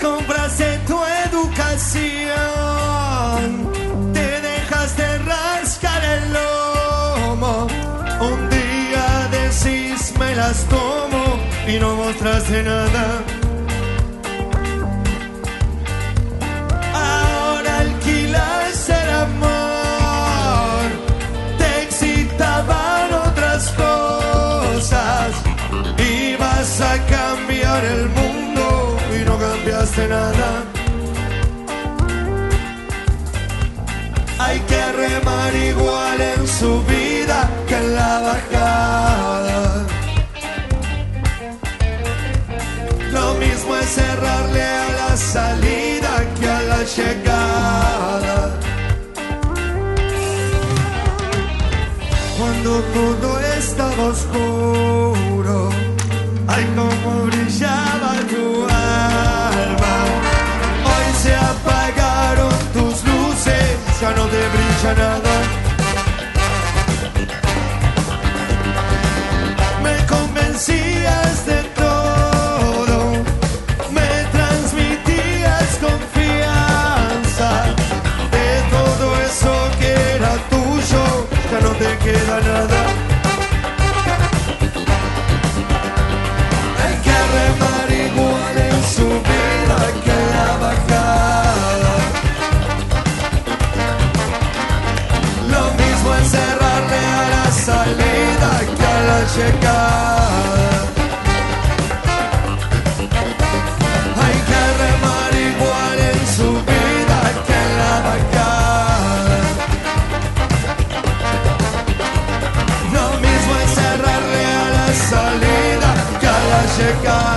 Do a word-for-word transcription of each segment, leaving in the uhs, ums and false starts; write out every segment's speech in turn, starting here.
compraste tu educación, te dejaste rascar el lomo. Un día decís me las tomo y no mostraste nada. Ahora alquilas el amor, te excitaban otras cosas. Ibas a cambiar el mundo y no cambiaste nada. Hay que remar igual en su vida que en la bajada. Lo mismo es cerrarle a la salida que a la llegada. Cuando todo estaba oscuro, ay, cómo brillaba tu alma. Hoy se apagaron tus luces, ya no te brilla nada. Me convencías de todo, me transmitías confianza. De todo eso que era tuyo, ya no te queda nada. Hay que remar igual en su vida que en la bajada. Lo mismo es cerrarle a la salida que a la llegada. Hay que remar igual en su vida que en la bajada. Lo mismo es cerrarle a la salida que a la llegada.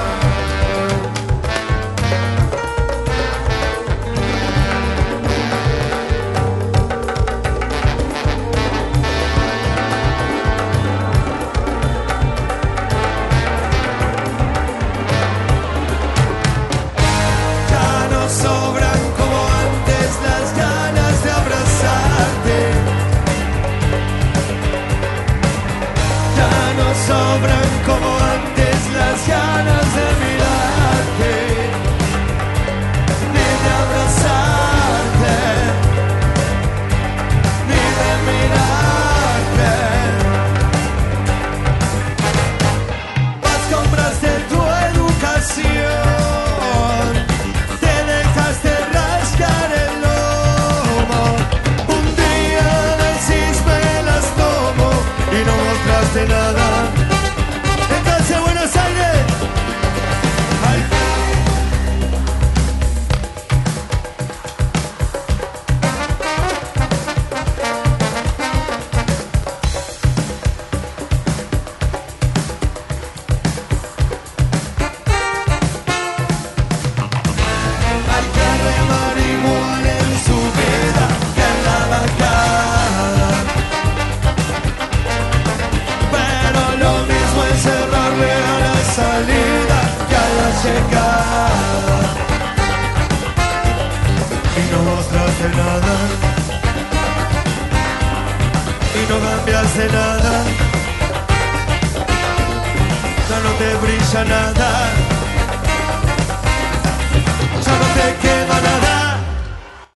Ya no sobran como antes las ganas de abrazarte. Ya no sobran como antes las ganas de mirarte, ni de abrazarte, ni de mirarte. Vas, compraste tu educación, te dejaste rascar el lomo. Un día decís me las tomo y no mostraste nada. Entonces Buenos Aires, ay, hay que remar igual en su vida que en la bajada. Pero lo mismo es cerrarle a la salida que a la llegada. Y no mostraste nada, y no cambiaste nada. Ya no te brilla nada, ya no te queda nada.